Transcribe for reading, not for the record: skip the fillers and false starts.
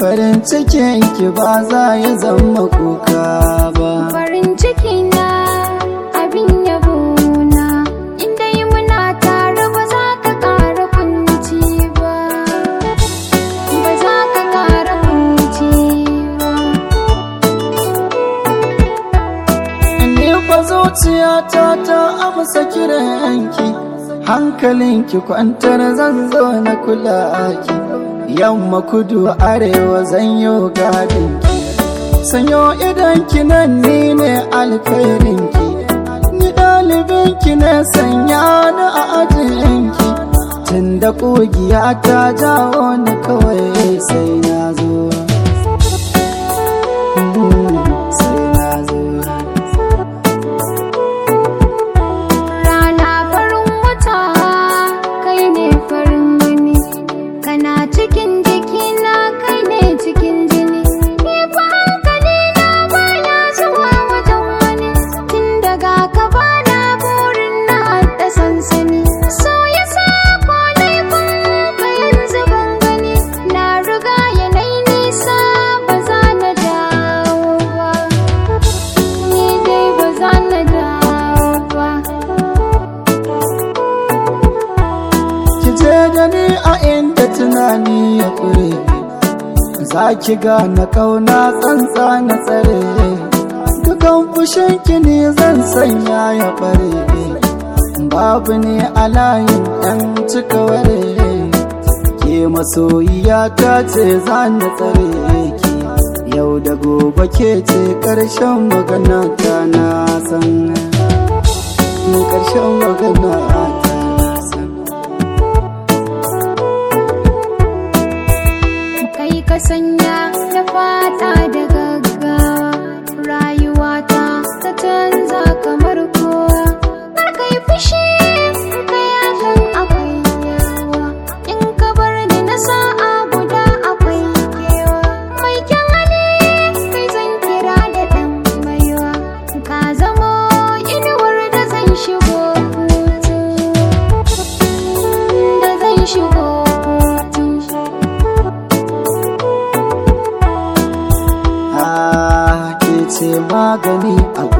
farin cikin ki ba za ya zama kuka ba. Farin ciki na abin yabo na, inda yi muna tare ba za ka ƙara kunci ba, ba za ka ƙara kunci ba. Ni fa zuciyata ta amsa kiranki, hankalinki kwantar zan zo na kula ki. Yamma kudu arewa zan yi gadinki, sanyo idanki nan ni ne alkhairinki. Ni ɗalibinki ne sanya ni a ajinki, tunda ƙugiya ta jawo ni kawai sai na zo. Rana farin wata kai ne farin gani, kana cikin jikina kai ne cikin jini. Ni fa hankali na baya zuwa wajen wani, tun daga ka bana burin na haɗa sansani. So ya sa ko laifin ka yanzu ban gani, na riga yanayi nisa ba za na dawo ba, ni dai ba za na dawo ba. Ki je da ni a inda tunani ya kure, za ki gane kauna tsantsa na tsare. Dukan fushinki ne zan sanya ya bare, babu ne a layin ɗan cika ware. Ke masoyiya ta ce za na tsare ki, yau da gobe ke ce ƙarshen magana ta na san. Ƙarshen magana ta na san. Kai ka sanya na fata da gaggawa, rayuwata ta canza kamar kowa. Kar ka yi fushi in ka yakan akwai yawa, in ka bar ni na sa'a guda akwai kewa. Mai kyan hali kai zan kira da ɗan baiwa, ka zamo inuwar da zan shigo hutu, da zan shigo hutu. Ke ce magani a